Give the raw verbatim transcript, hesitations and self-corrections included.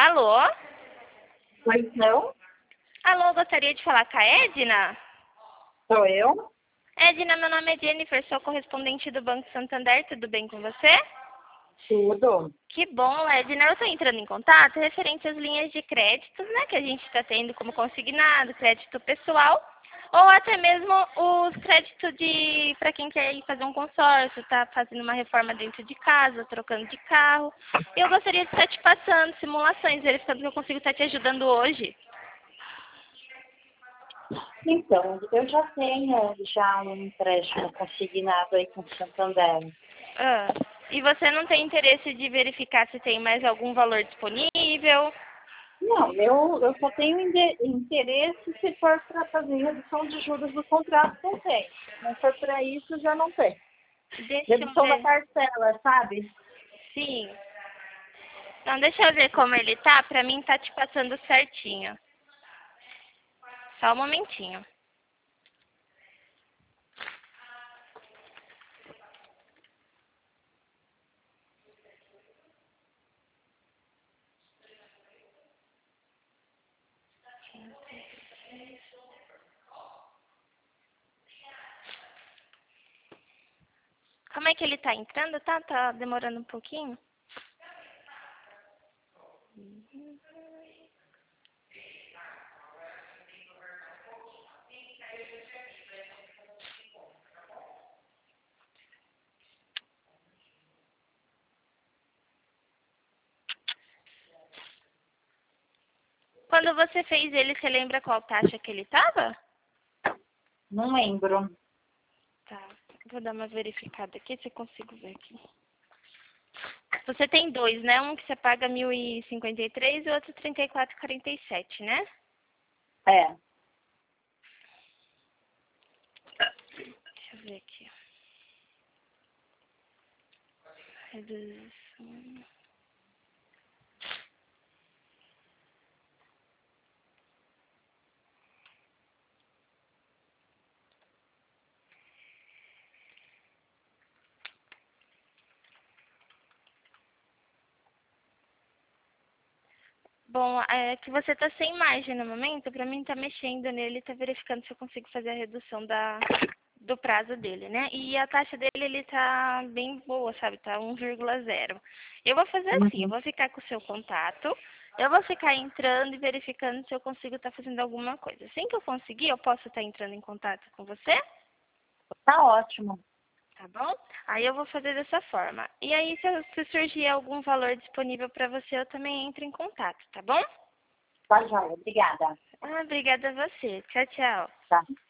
Alô? Pois não? Alô, gostaria de falar com a Edna? Sou eu? Edna, meu nome é Jennifer, sou correspondente do Banco Santander, tudo bem com você? Tudo. Que bom, Edna. Eu estou entrando em contato referente às linhas de créditos, né, que a gente está tendo como consignado, crédito pessoal, ou até mesmo os créditos de para quem quer ir fazer um consórcio, está fazendo uma reforma dentro de casa, trocando de carro. Eu gostaria de estar te passando simulações, verificando que eu consigo estar te ajudando hoje. Então, eu já tenho já um empréstimo consignado aí com o Santander. Ah, e você não tem interesse de verificar se tem mais algum valor disponível? Não, eu, eu só tenho inde- interesse se for para fazer redução de juros do contrato que eu tenho. Se não for para isso, já não tem. Deixa eu Redução da ver. parcela, sabe? Sim. Então, deixa eu ver como ele tá, pra mim tá te passando certinho. Só um momentinho. Como é que ele tá entrando, tá? Tá demorando um pouquinho? Quando você fez ele, você lembra qual taxa que ele tava? Não lembro. Tá. Vou dar uma verificada aqui se eu consigo ver aqui. Você tem dois, né? Um que você paga mil e cinquenta e três e o outro trinta e quatro e quarenta e sete, né? É. Deixa eu ver aqui. Redução. Bom, é que você tá sem margem no momento, pra mim tá mexendo nele, tá verificando se eu consigo fazer a redução da, do prazo dele, né? E a taxa dele, ele tá bem boa, sabe? Tá um vírgula zero. Eu vou fazer assim, eu Uhum. vou ficar com o seu contato, eu vou ficar entrando e verificando se eu consigo estar fazendo alguma coisa. Assim que eu conseguir, eu posso estar entrando em contato com você? Tá ótimo. Tá bom? Aí eu vou fazer dessa forma. E aí, se, eu- se surgir algum valor disponível para você, eu também entro em contato, tá bom? Tá joia. Obrigada. Ah, obrigada a você. Tchau, tchau. Tá.